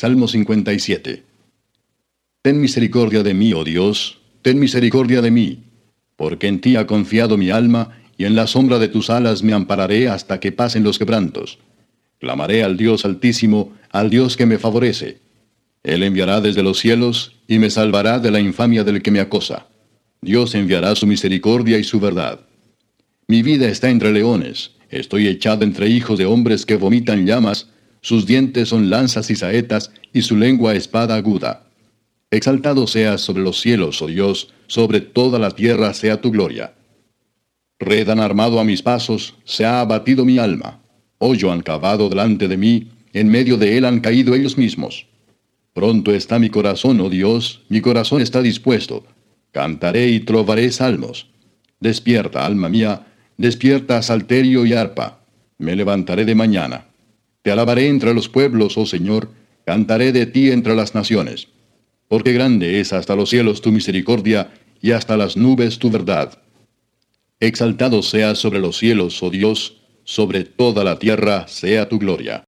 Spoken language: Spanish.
Salmo 57. Ten misericordia de mí, oh Dios, ten misericordia de mí, porque en ti ha confiado mi alma, y en la sombra de tus alas me ampararé hasta que pasen los quebrantos. Clamaré al Dios Altísimo, al Dios que me favorece. Él enviará desde los cielos, y me salvará de la infamia del que me acosa. Dios enviará su misericordia y su verdad. Mi vida está entre leones, estoy echado entre hijos de hombres que vomitan llamas, sus dientes son lanzas y saetas, y su lengua espada aguda. Exaltado seas sobre los cielos, oh Dios, sobre toda la tierra sea tu gloria. Red han armado a mis pasos, se ha abatido mi alma. Hoyo han cavado delante de mí, en medio de él han caído ellos mismos. Pronto está mi corazón, oh Dios, mi corazón está dispuesto. Cantaré y trovaré salmos. Despierta, alma mía, despierta, salterio y arpa. Me levantaré de mañana. Te alabaré entre los pueblos, oh Señor, cantaré de ti entre las naciones. Porque grande es hasta los cielos tu misericordia, y hasta las nubes tu verdad. Exaltado seas sobre los cielos, oh Dios, sobre toda la tierra sea tu gloria.